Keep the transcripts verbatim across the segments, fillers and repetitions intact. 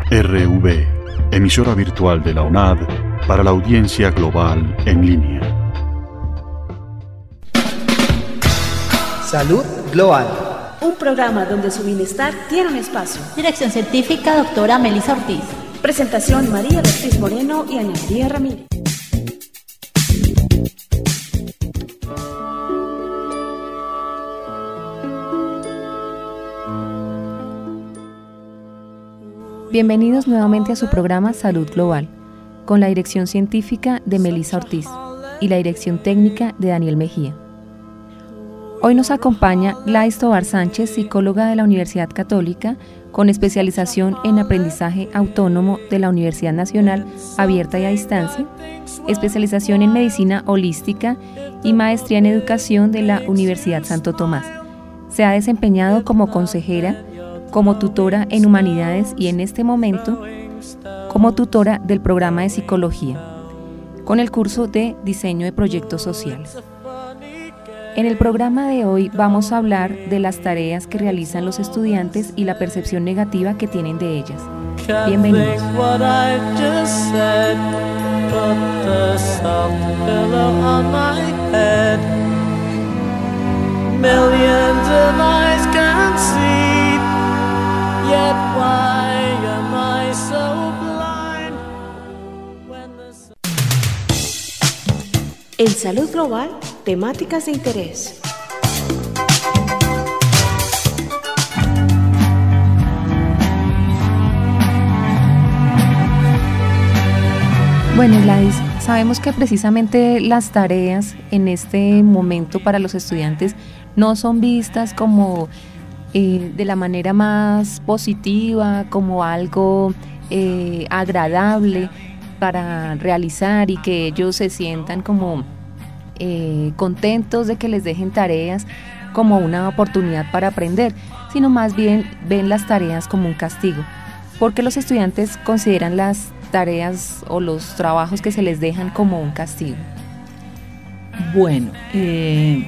R V, emisora virtual de la U N A D para la audiencia global en línea. Salud Global. Un programa donde su bienestar tiene un espacio. Dirección científica, doctora Melissa Ortiz. Presentación, María Ortiz Moreno y Ana María Ramírez. Bienvenidos nuevamente a su programa Salud Global, con la dirección científica de Melissa Ortiz y la dirección técnica de Daniel Mejía. Hoy nos acompaña Gladys Tovar Sánchez, psicóloga de la Universidad Católica, con especialización en aprendizaje autónomo de la Universidad Nacional Abierta y a Distancia, especialización en medicina holística y maestría en educación de la Universidad Santo Tomás. Se ha desempeñado como consejera, como tutora en humanidades y en este momento como tutora del programa de psicología, con el curso de diseño de proyectos sociales. En el programa de hoy vamos a hablar de las tareas que realizan los estudiantes y la percepción negativa que tienen de ellas. Bienvenidos. Yet why am I so blind when the sun... En Salud Global, temáticas de interés. Bueno, Gladys, sabemos que precisamente las tareas en este momento para los estudiantes no son vistas como Eh, de la manera más positiva, como algo eh, agradable para realizar y que ellos se sientan como eh, contentos de que les dejen tareas como una oportunidad para aprender, sino más bien ven las tareas como un castigo. ¿Por qué los estudiantes consideran las tareas o los trabajos que se les dejan como un castigo? Bueno, eh,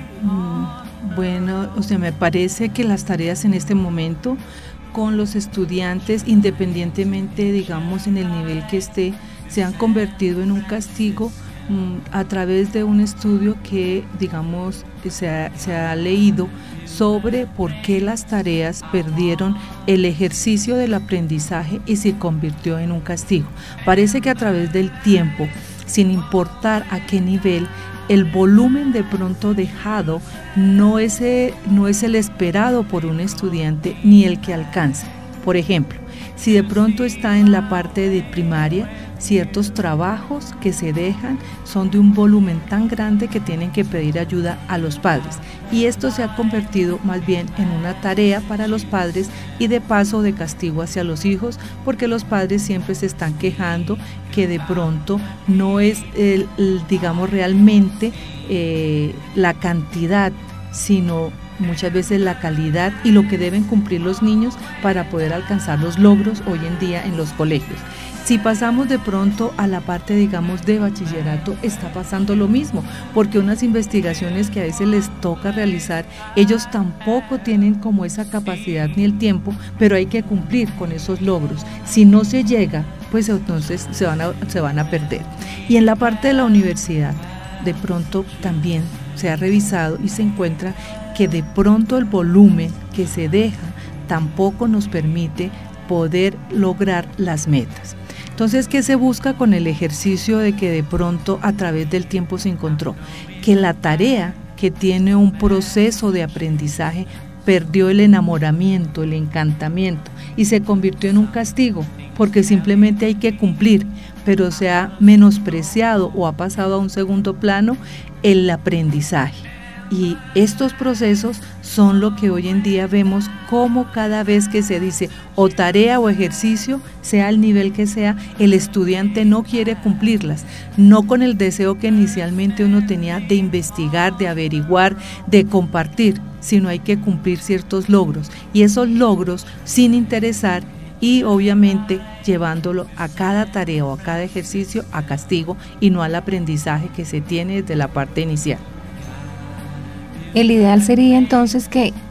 Bueno, o sea, me parece que las tareas en este momento con los estudiantes, independientemente, digamos, en el nivel que esté, se han convertido en un castigo mmm, a través de un estudio que, digamos, se ha, se ha leído sobre por qué las tareas perdieron el ejercicio del aprendizaje y se convirtió en un castigo. Parece que a través del tiempo, sin importar a qué nivel, el volumen de pronto dejado no es, no es el esperado por un estudiante ni el que alcanza. Por ejemplo, si de pronto está en la parte de primaria, ciertos trabajos que se dejan son de un volumen tan grande que tienen que pedir ayuda a los padres. Y esto se ha convertido más bien en una tarea para los padres y de paso de castigo hacia los hijos, porque los padres siempre se están quejando que de pronto no es, el, el, digamos, realmente eh, la cantidad, sino muchas veces la calidad y lo que deben cumplir los niños para poder alcanzar los logros hoy en día en los colegios. Si pasamos de pronto a la parte, digamos, de bachillerato, está pasando lo mismo, porque unas investigaciones que a veces les toca realizar, ellos tampoco tienen como esa capacidad ni el tiempo, pero hay que cumplir con esos logros. Si no se llega, pues entonces se van a, se van a perder. Y en la parte de la universidad, de pronto también se ha revisado y se encuentra que de pronto el volumen que se deja tampoco nos permite poder lograr las metas. Entonces, ¿qué se busca con el ejercicio de que de pronto a través del tiempo se encontró? Que la tarea que tiene un proceso de aprendizaje perdió el enamoramiento, el encantamiento y se convirtió en un castigo, porque simplemente hay que cumplir, pero se ha menospreciado o ha pasado a un segundo plano el aprendizaje. Y estos procesos son lo que hoy en día vemos como cada vez que se dice o tarea o ejercicio, sea el nivel que sea, el estudiante no quiere cumplirlas, no con el deseo que inicialmente uno tenía de investigar, de averiguar, de compartir, sino hay que cumplir ciertos logros y esos logros sin interesar y obviamente llevándolo a cada tarea o a cada ejercicio a castigo y no al aprendizaje que se tiene desde la parte inicial. El ideal sería entonces que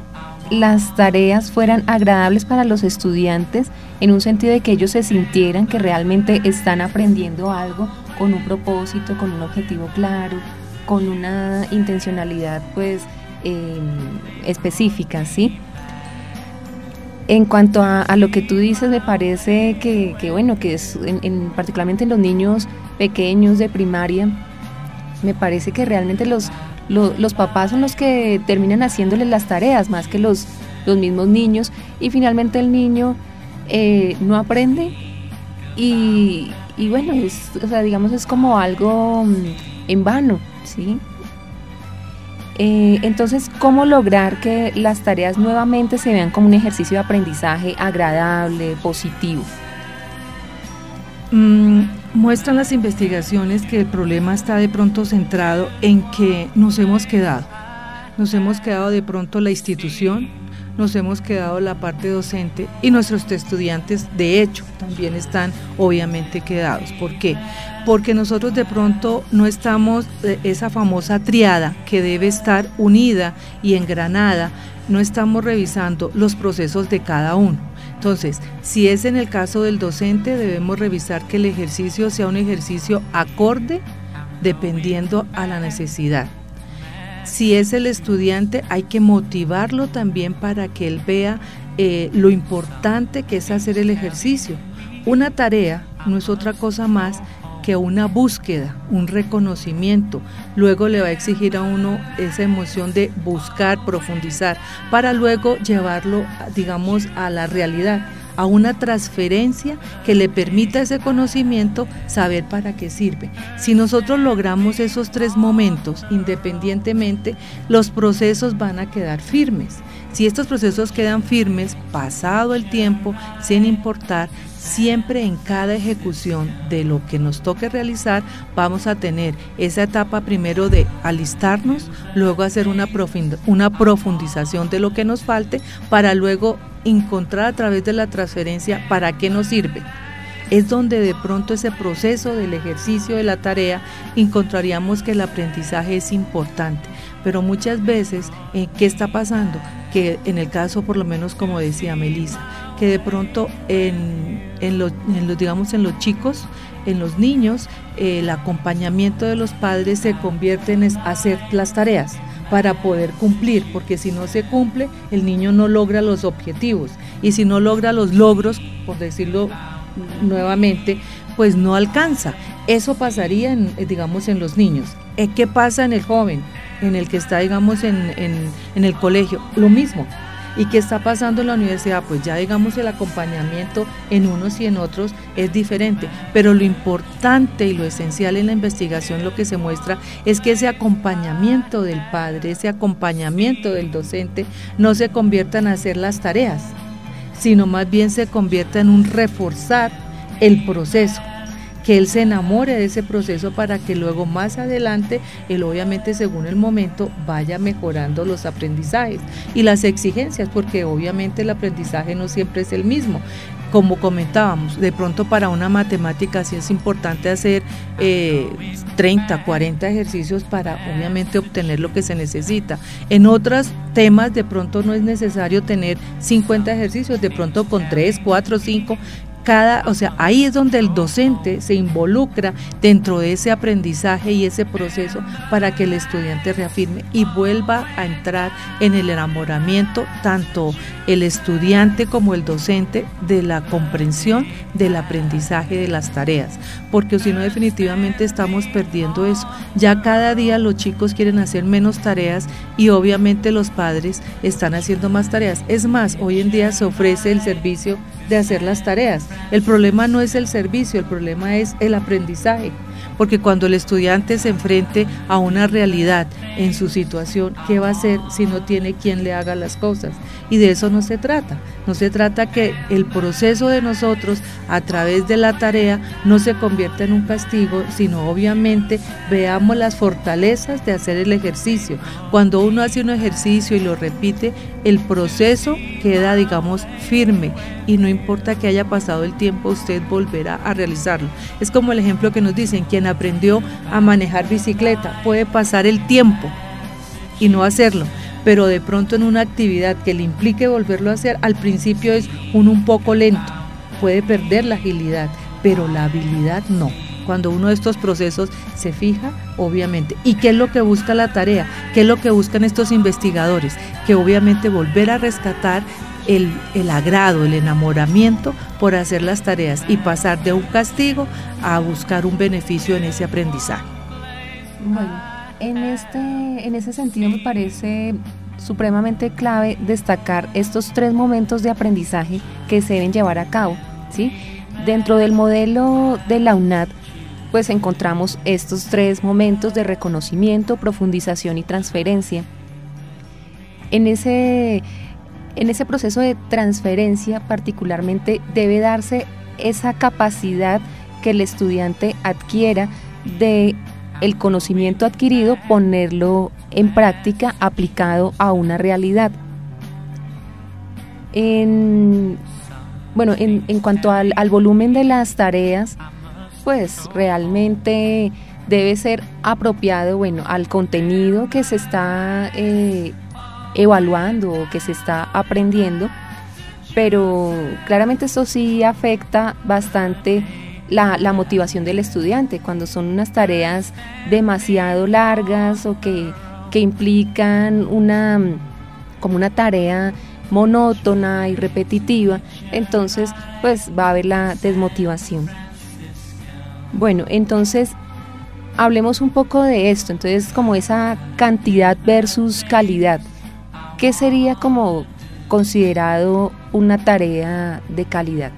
las tareas fueran agradables para los estudiantes, en un sentido de que ellos se sintieran que realmente están aprendiendo algo con un propósito, con un objetivo claro, con una intencionalidad pues eh, específica, ¿sí? En cuanto a, a lo que tú dices, me parece que, que bueno, que es en, en, particularmente en los niños pequeños de primaria, me parece que realmente los, los, los papás son los que terminan haciéndoles las tareas más que los, los mismos niños, y finalmente el niño eh, no aprende y, y bueno, es, o sea, digamos es como algo en vano, ¿sí? Eh, entonces, ¿cómo lograr que las tareas nuevamente se vean como un ejercicio de aprendizaje agradable, positivo? Mm, muestran las investigaciones que el problema está de pronto centrado en que nos hemos quedado. Nos hemos quedado de pronto la institución, nos hemos quedado la parte docente y nuestros estudiantes de hecho también están obviamente quedados. ¿Por qué? Porque nosotros de pronto no estamos, esa famosa triada que debe estar unida y engranada, no estamos revisando los procesos de cada uno. Entonces, si es en el caso del docente, debemos revisar que el ejercicio sea un ejercicio acorde dependiendo a la necesidad. Si es el estudiante, hay que motivarlo también para que él vea eh, lo importante que es hacer el ejercicio. Una tarea no es otra cosa más que una búsqueda, un reconocimiento. Luego le va a exigir a uno esa emoción de buscar, profundizar, para luego llevarlo, digamos, a la realidad, a una transferencia que le permita ese conocimiento saber para qué sirve. Si nosotros logramos esos tres momentos independientemente, los procesos van a quedar firmes. Si estos procesos quedan firmes, pasado el tiempo, sin importar, siempre en cada ejecución de lo que nos toque realizar, vamos a tener esa etapa primero de alistarnos, luego hacer una, profund- una profundización de lo que nos falte, para luego encontrar a través de la transferencia para qué nos sirve. Es donde de pronto ese proceso del ejercicio de la tarea encontraríamos que el aprendizaje es importante, pero muchas veces, eh, ¿qué está pasando? Que en el caso, por lo menos como decía Melissa, que de pronto en, en, lo, en los, digamos, en los chicos, en los niños, eh, el acompañamiento de los padres se convierte en hacer las tareas para poder cumplir, porque si no se cumple, el niño no logra los objetivos, y si no logra los logros, por decirlo nuevamente, pues no alcanza. Eso pasaría en, digamos, en los niños. ¿Qué pasa en el joven, en el que está, digamos, en, en, en el colegio? Lo mismo. ¿Y qué está pasando en la universidad? Pues ya, digamos, el acompañamiento en unos y en otros es diferente, pero lo importante y lo esencial en la investigación, lo que se muestra es que ese acompañamiento del padre, ese acompañamiento del docente no se convierta en hacer las tareas, sino más bien se convierta en un reforzar el proceso, que él se enamore de ese proceso para que luego más adelante, él obviamente según el momento vaya mejorando los aprendizajes y las exigencias, porque obviamente el aprendizaje no siempre es el mismo. Como comentábamos, de pronto para una matemática sí es importante hacer eh, treinta, cuarenta ejercicios para obviamente obtener lo que se necesita. En otros temas de pronto no es necesario tener cincuenta ejercicios, de pronto con tres, cuatro, cinco. Cada, o sea, ahí es donde el docente se involucra dentro de ese aprendizaje y ese proceso para que el estudiante reafirme y vuelva a entrar en el enamoramiento, tanto el estudiante como el docente, de la comprensión del aprendizaje de las tareas, porque si no definitivamente estamos perdiendo eso. Ya cada día los chicos quieren hacer menos tareas y obviamente los padres están haciendo más tareas. Es más, hoy en día se ofrece el servicio de hacer las tareas. El problema no es el servicio, el problema es el aprendizaje, porque cuando el estudiante se enfrente a una realidad en su situación, ¿qué va a hacer si no tiene quien le haga las cosas? Y de eso no se trata, no se trata que el proceso de nosotros a través de la tarea no se convierta en un castigo, sino obviamente veamos las fortalezas de hacer el ejercicio. Cuando uno hace un ejercicio y lo repite, el proceso queda, digamos, firme y no importa que haya pasado el tiempo, usted volverá a realizarlo. Es como el ejemplo que nos dicen, quien aprendió a manejar bicicleta puede pasar el tiempo y no hacerlo, pero de pronto en una actividad que le implique volverlo a hacer, al principio es uno un poco lento, puede perder la agilidad, pero la habilidad no. Cuando uno de estos procesos se fija, obviamente. ¿Y qué es lo que busca la tarea? ¿Qué es lo que buscan estos investigadores? Que obviamente volver a rescatar el, el agrado, el enamoramiento por hacer las tareas y pasar de un castigo a buscar un beneficio en ese aprendizaje. Bueno, en, este, en ese sentido me parece supremamente clave destacar estos tres momentos de aprendizaje que se deben llevar a cabo, ¿sí? Dentro del modelo de la UNAD, pues encontramos estos tres momentos de reconocimiento, profundización y transferencia. En ese, en ese proceso de transferencia particularmente debe darse esa capacidad que el estudiante adquiera de el conocimiento adquirido, ponerlo en práctica aplicado a una realidad. En, bueno, en, en cuanto al, al volumen de las tareas, pues realmente debe ser apropiado, bueno, al contenido que se está eh, evaluando o que se está aprendiendo, pero claramente esto sí afecta bastante la, la motivación del estudiante cuando son unas tareas demasiado largas o que, que implican una, como una tarea monótona y repetitiva, entonces pues va a haber la desmotivación. Bueno, entonces hablemos un poco de esto, entonces como esa cantidad versus calidad. ¿Qué sería como considerado una tarea de calidad?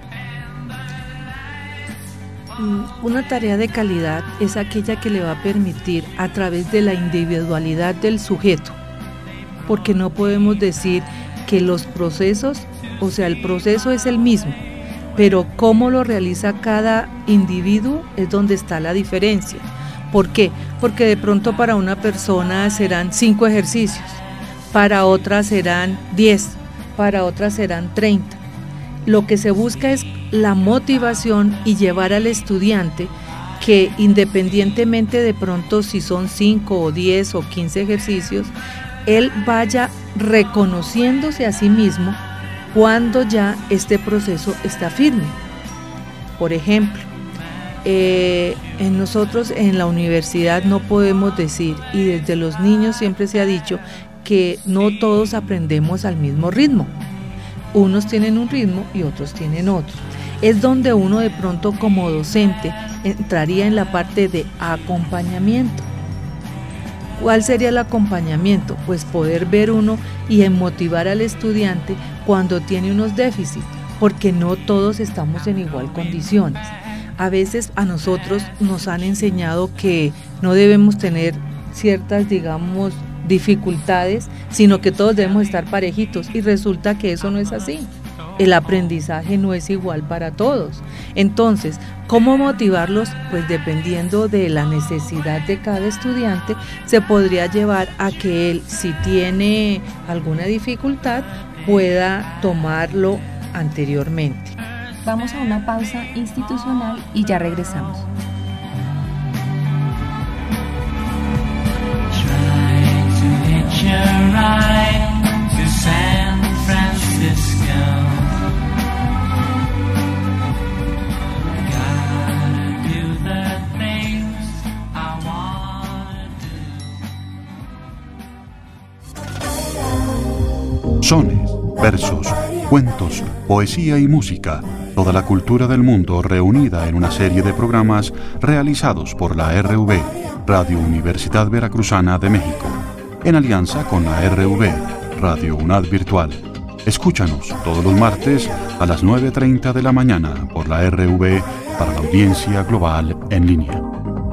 Una tarea de calidad es aquella que le va a permitir a través de la individualidad del sujeto, porque no podemos decir que los procesos, o sea, el proceso es el mismo, pero cómo lo realiza cada individuo es donde está la diferencia. ¿Por qué? Porque de pronto para una persona serán cinco ejercicios, para otra serán diez, para otra serán treinta. Lo que se busca es la motivación y llevar al estudiante que independientemente de pronto si son cinco o diez o quince ejercicios, él vaya reconociéndose a sí mismo cuando ya este proceso está firme. Por ejemplo, eh, en nosotros en la universidad no podemos decir, y desde los niños siempre se ha dicho, que no todos aprendemos al mismo ritmo. Unos tienen un ritmo y otros tienen otro. Es donde uno de pronto como docente entraría en la parte de acompañamiento. ¿Cuál sería el acompañamiento? Pues poder ver uno y motivar al estudiante cuando tiene unos déficits, porque no todos estamos en igual condiciones. A veces a nosotros nos han enseñado que no debemos tener ciertas, digamos, dificultades, sino que todos debemos estar parejitos, y resulta que eso no es así. El aprendizaje no es igual para todos. Entonces, ¿cómo motivarlos? Pues dependiendo de la necesidad de cada estudiante, se podría llevar a que él, si tiene alguna dificultad, pueda tomarlo anteriormente. Vamos a una pausa institucional y ya regresamos. Sones, versos, cuentos, poesía y música, toda la cultura del mundo reunida en una serie de programas realizados por la R V, Radio Universidad Veracruzana de México, en alianza con la R V, Radio UNAD Virtual. Escúchanos todos los martes a las nueve treinta de la mañana por la R V para la audiencia global en línea.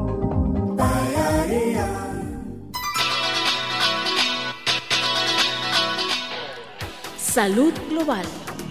Salud global.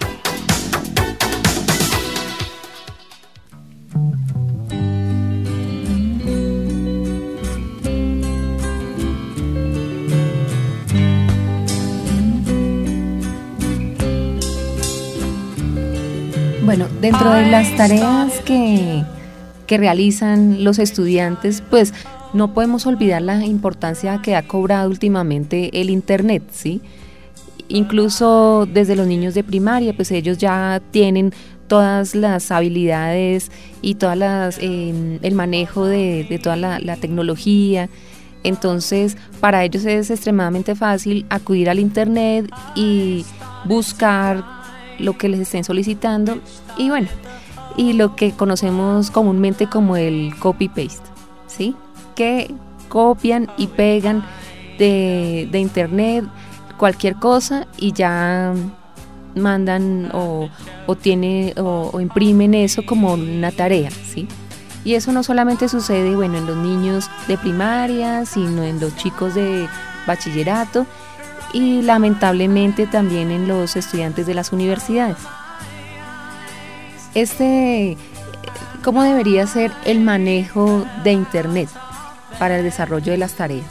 Bueno, dentro de las tareas que, que realizan los estudiantes, pues no podemos olvidar la importancia que ha cobrado últimamente el Internet, ¿sí? Incluso desde los niños de primaria, pues ellos ya tienen todas las habilidades y todas las eh, el manejo de, de toda la, la tecnología. Entonces, para ellos es extremadamente fácil acudir al Internet y buscar lo que les estén solicitando y bueno, y lo que conocemos comúnmente como el copy-paste, ¿sí? Que copian y pegan de, de Internet cualquier cosa y ya mandan o, o, tiene, o, o imprimen eso como una tarea, ¿sí? Y eso no solamente sucede, bueno, en los niños de primaria, sino en los chicos de bachillerato y lamentablemente también en los estudiantes de las universidades. Este, ¿cómo debería ser el manejo de Internet para el desarrollo de las tareas?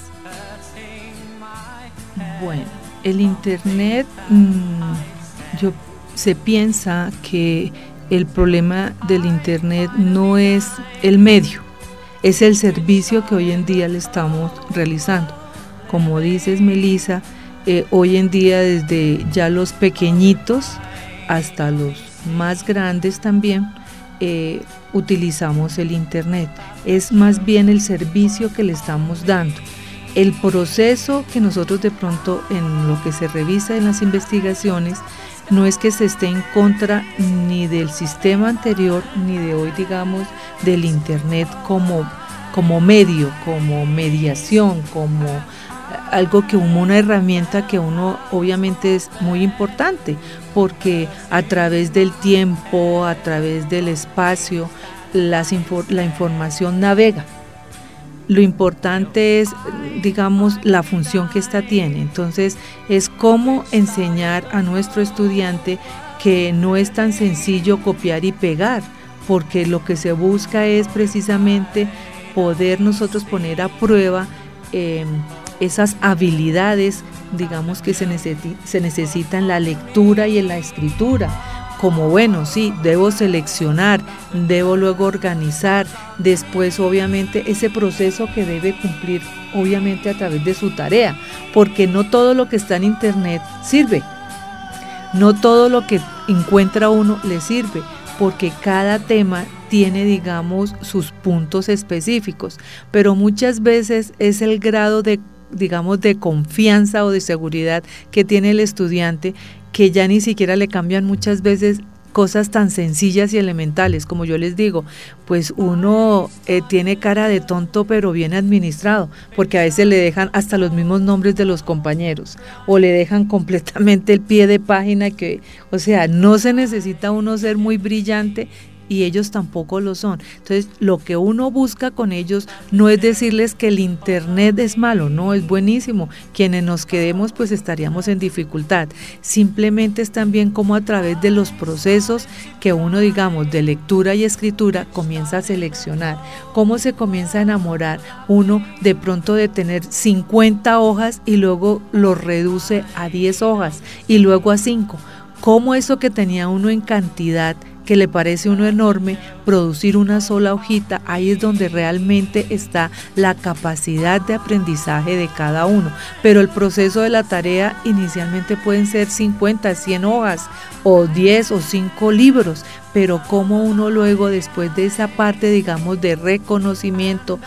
Bueno, el Internet, mmm, yo, se piensa que el problema del Internet no es el medio, es el servicio que hoy en día le estamos realizando. Como dices, Melissa, eh, hoy en día desde ya los pequeñitos hasta los más grandes también eh, utilizamos el Internet. Es más bien el servicio que le estamos dando. El proceso que nosotros de pronto en lo que se revisa en las investigaciones no es que se esté en contra ni del sistema anterior ni de hoy, digamos, del Internet como, como medio, como mediación, como algo que como una herramienta que uno obviamente es muy importante porque a través del tiempo, a través del espacio, las infor- la información navega. Lo importante es, digamos, la función que ésta tiene. Entonces, es cómo enseñar a nuestro estudiante que no es tan sencillo copiar y pegar, porque lo que se busca es precisamente poder nosotros poner a prueba eh, esas habilidades, digamos, que se, necesi- se necesitan en la lectura y en la escritura. Como bueno, sí, debo seleccionar, debo luego organizar, después obviamente ese proceso que debe cumplir obviamente a través de su tarea, porque no todo lo que está en Internet sirve, no todo lo que encuentra uno le sirve, porque cada tema tiene, digamos, sus puntos específicos, pero muchas veces es el grado de, digamos, de confianza o de seguridad que tiene el estudiante que ya ni siquiera le cambian muchas veces cosas tan sencillas y elementales, como yo les digo, pues uno eh, tiene cara de tonto pero bien administrado, porque a veces le dejan hasta los mismos nombres de los compañeros, o le dejan completamente el pie de página, que, o sea, no se necesita uno ser muy brillante, y ellos tampoco lo son. Entonces, lo que uno busca con ellos no es decirles que el Internet es malo, no, es buenísimo. Quienes nos quedemos, pues estaríamos en dificultad. Simplemente es también como a través de los procesos que uno, digamos, de lectura y escritura, comienza a seleccionar. Cómo se comienza a enamorar uno de pronto de tener cincuenta hojas y luego lo reduce a diez hojas y luego a cinco. Cómo eso que tenía uno en cantidad, que le parece uno enorme, producir una sola hojita, ahí es donde realmente está la capacidad de aprendizaje de cada uno. Pero el proceso de la tarea inicialmente pueden ser cincuenta, cien hojas, o diez o cinco libros, pero cómo uno luego, después de esa parte, digamos, de reconocimiento,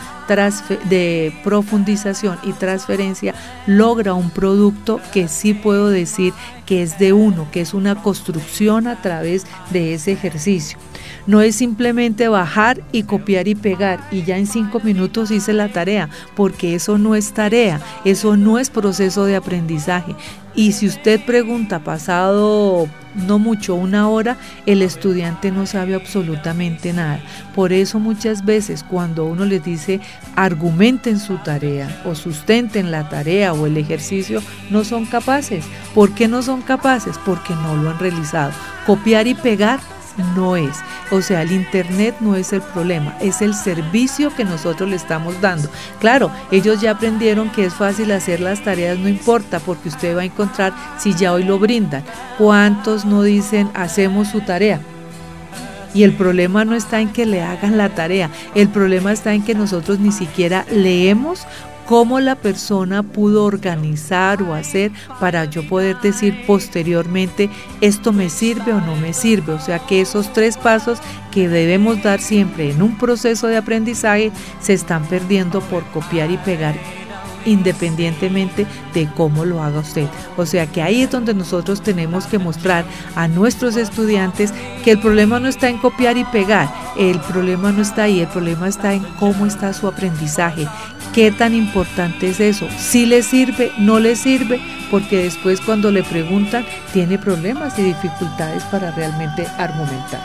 de profundización y transferencia, logra un producto que sí puedo decir que es de uno, que es una construcción a través de ese ejercicio. No es simplemente bajar y copiar y pegar y ya en cinco minutos hice la tarea, porque eso no es tarea, eso no es proceso de aprendizaje. Y si usted pregunta pasado no mucho, una hora, el estudiante no sabe absolutamente nada. Por eso muchas veces cuando uno les dice argumenten su tarea o sustenten la tarea o el ejercicio, no son capaces. ¿Por qué no son capaces? Porque no lo han realizado. Copiar y pegar no es, o sea, el Internet no es el problema, es el servicio que nosotros le estamos dando. Claro, ellos ya aprendieron que es fácil hacer las tareas, no importa, porque usted va a encontrar si ya hoy lo brindan. ¿Cuántos no dicen hacemos su tarea? Y el problema no está en que le hagan la tarea, el problema está en que nosotros ni siquiera leemos cómo la persona pudo organizar o hacer para yo poder decir posteriormente esto me sirve o no me sirve. O sea que esos tres pasos que debemos dar siempre en un proceso de aprendizaje se están perdiendo por copiar y pegar, independientemente de cómo lo haga usted. O sea que ahí es donde nosotros tenemos que mostrar a nuestros estudiantes que el problema no está en copiar y pegar, el problema no está ahí, el problema está en cómo está su aprendizaje. ¿Qué tan importante es eso? ¿Sí le sirve? ¿No le sirve? Porque después cuando le preguntan tiene problemas y dificultades para realmente argumentar.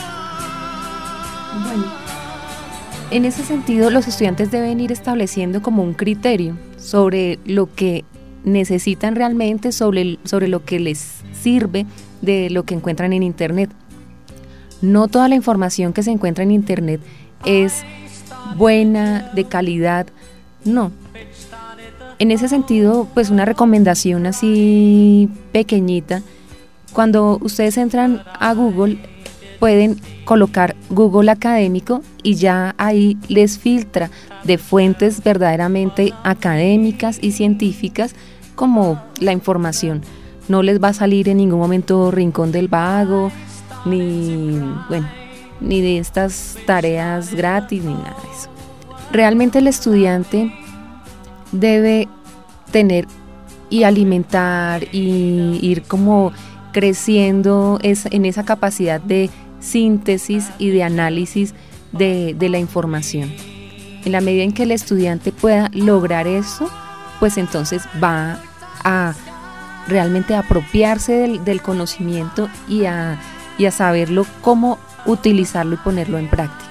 Bueno, en ese sentido los estudiantes deben ir estableciendo como un criterio sobre lo que necesitan realmente, sobre, sobre lo que les sirve de lo que encuentran en Internet. No toda la información que se encuentra en Internet es buena, de calidad, no. En ese sentido, pues una recomendación así pequeñita, cuando ustedes entran a Google, pueden colocar Google Académico y ya ahí les filtra de fuentes verdaderamente académicas y científicas como la información. No les va a salir en ningún momento Rincón del Vago, ni, bueno, ni de estas tareas gratis, ni nada de eso. Realmente el estudiante debe tener y alimentar y ir como creciendo es, en esa capacidad de síntesis y de análisis de, de la información. En la medida en que el estudiante pueda lograr eso, pues entonces va a realmente apropiarse del, del conocimiento y a, y a saberlo cómo utilizarlo y ponerlo en práctica.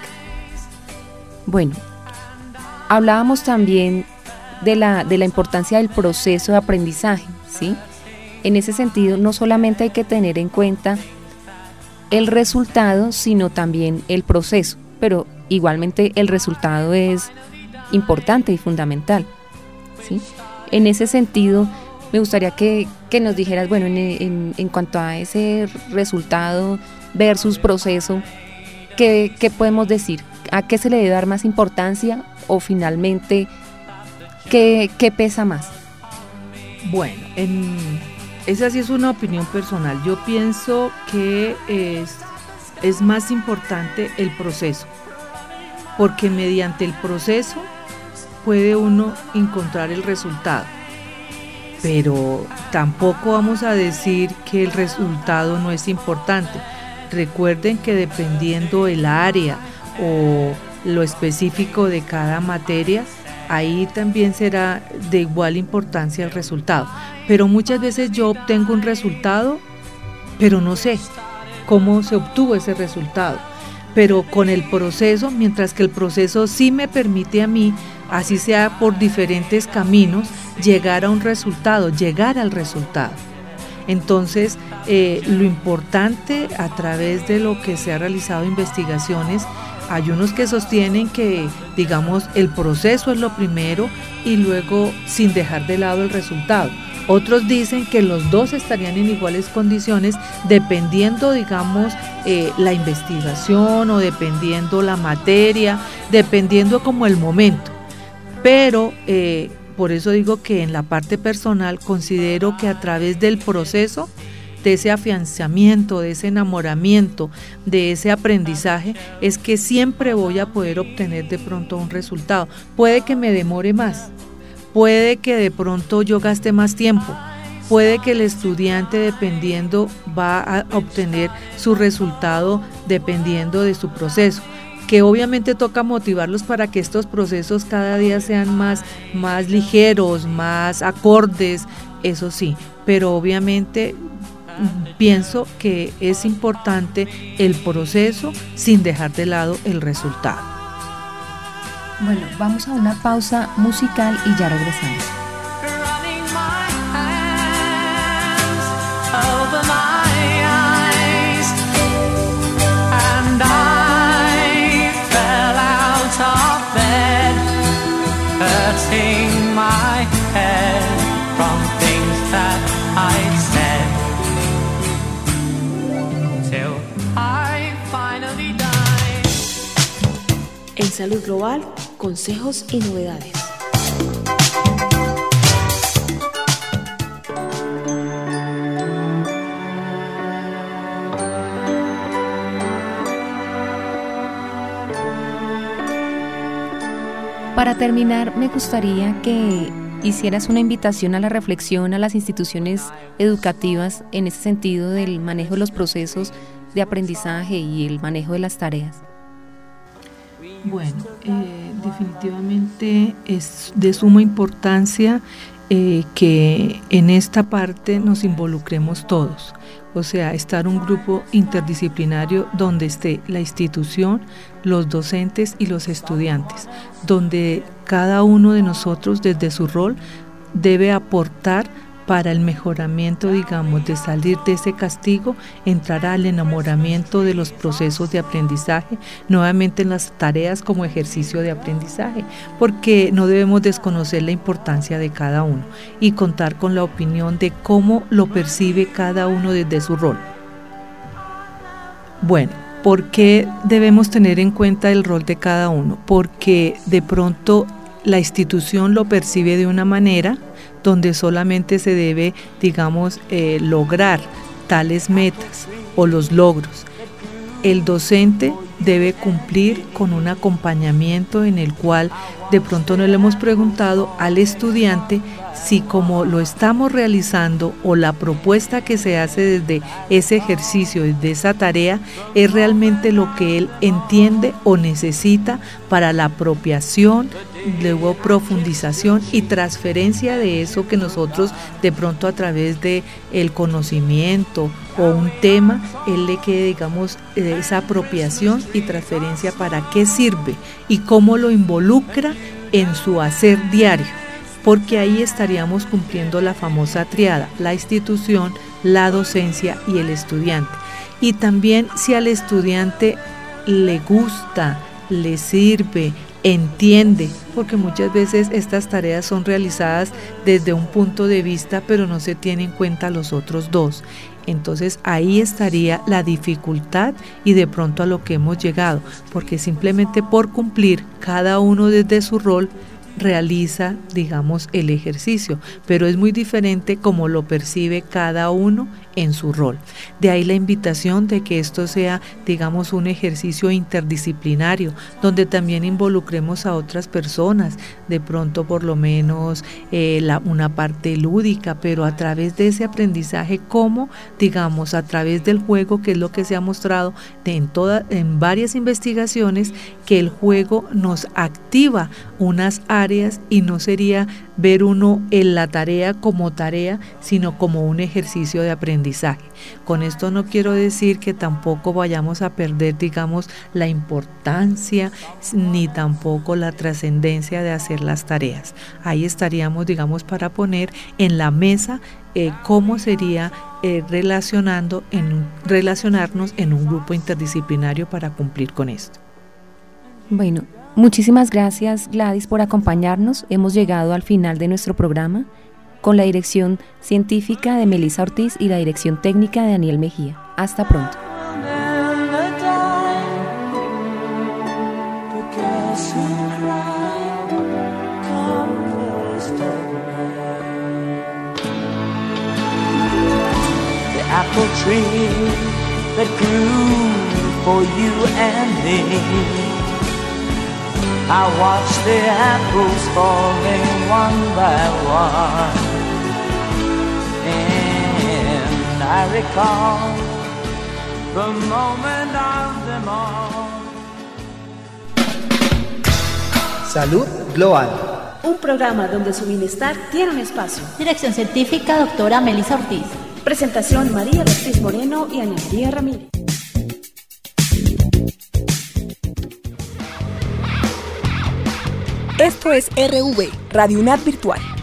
Bueno, hablábamos también de la, de la importancia del proceso de aprendizaje, ¿sí? En ese sentido, no solamente hay que tener en cuenta el resultado, sino también el proceso, pero igualmente el resultado es importante y fundamental, ¿sí? En ese sentido, me gustaría que, que nos dijeras, bueno, en, en, en cuanto a ese resultado versus proceso, ¿qué, qué podemos decir? ¿A qué se le debe dar más importancia o finalmente qué, qué pesa más? Bueno, en, esa sí es una opinión personal. Yo pienso que es, es más importante el proceso, porque mediante el proceso puede uno encontrar el resultado, pero tampoco vamos a decir que el resultado no es importante. Recuerden que dependiendo el área o lo específico de cada materia, ahí también será de igual importancia el resultado. Pero muchas veces yo obtengo un resultado, pero no sé cómo se obtuvo ese resultado. Pero con el proceso, mientras que el proceso sí me permite a mí, así sea por diferentes caminos, llegar a un resultado, llegar al resultado. Entonces, eh, lo importante a través de lo que se ha realizado investigaciones, hay unos que sostienen que, digamos, el proceso es lo primero y luego sin dejar de lado el resultado. Otros dicen que los dos estarían en iguales condiciones dependiendo, digamos, eh, la investigación o dependiendo la materia, dependiendo como el momento. Pero eh, por eso digo que en la parte personal considero que a través del proceso, de ese afianzamiento, de ese enamoramiento, de ese aprendizaje, es que siempre voy a poder obtener de pronto un resultado. Puede que me demore más, puede que de pronto yo gaste más tiempo, puede que el estudiante, dependiendo, va a obtener su resultado dependiendo de su proceso, que obviamente toca motivarlos para que estos procesos cada día sean más, más ligeros, más acordes, eso sí, pero obviamente pienso que es importante el proceso sin dejar de lado el resultado. Bueno, vamos a una pausa musical y ya regresamos. Till I finally Salud Global, consejos y novedades. Para terminar, me gustaría que hicieras una invitación a la reflexión a las instituciones educativas en ese sentido del manejo de los procesos de aprendizaje y el manejo de las tareas. Bueno, eh, definitivamente es de suma importancia eh, que en esta parte nos involucremos todos, o sea, estar un grupo interdisciplinario donde esté la institución, los docentes y los estudiantes, donde cada uno de nosotros desde su rol debe aportar para el mejoramiento, digamos, de salir de ese castigo, entrar al enamoramiento de los procesos de aprendizaje, nuevamente en las tareas como ejercicio de aprendizaje, porque no debemos desconocer la importancia de cada uno y contar con la opinión de cómo lo percibe cada uno desde su rol. Bueno, ¿por qué debemos tener en cuenta el rol de cada uno? Porque de pronto la institución lo percibe de una manera donde solamente se debe, digamos, eh, lograr tales metas o los logros. El docente debe cumplir con un acompañamiento en el cual de pronto no le hemos preguntado al estudiante si como lo estamos realizando o la propuesta que se hace desde ese ejercicio, desde esa tarea, es realmente lo que él entiende o necesita para la apropiación, luego profundización y transferencia de eso que nosotros de pronto a través de el conocimiento o un tema, él le quede, digamos, esa apropiación y transferencia para qué sirve y cómo lo involucra en su hacer diario, porque ahí estaríamos cumpliendo la famosa triada, la institución, la docencia y el estudiante. Y también si al estudiante le gusta, le sirve, entiende, porque muchas veces estas tareas son realizadas desde un punto de vista, pero no se tienen en cuenta los otros dos. Entonces ahí estaría la dificultad y de pronto a lo que hemos llegado, porque simplemente por cumplir cada uno desde su rol realiza, digamos, el ejercicio, pero es muy diferente como lo percibe cada uno en su rol. De ahí la invitación de que esto sea, digamos, un ejercicio interdisciplinario, donde también involucremos a otras personas, de pronto por lo menos eh, la, una parte lúdica, pero a través de ese aprendizaje, como, digamos, a través del juego, que es lo que se ha mostrado de en, toda, en varias investigaciones, que el juego nos activa unas áreas y no sería ver uno en la tarea como tarea, sino como un ejercicio de aprendizaje. Con esto no quiero decir que tampoco vayamos a perder, digamos, la importancia ni tampoco la trascendencia de hacer las tareas. Ahí estaríamos, digamos, para poner en la mesa eh, cómo sería eh, relacionando en, relacionarnos en un grupo interdisciplinario para cumplir con esto. Bueno, muchísimas gracias, Gladys, por acompañarnos. Hemos llegado al final de nuestro programa con la dirección científica de Melissa Ortiz y la dirección técnica de Daniel Mejía. Hasta pronto. Apple tree that grew for you and me. I watched the apples falling one by one, and I recall the moment of them all. Salud Global. Un programa donde su bienestar tiene un espacio. Dirección científica, doctora Melissa Ortiz. Presentación: María Beatriz Moreno y Ana María Ramírez. Esto es R V, Radio UNAD Virtual.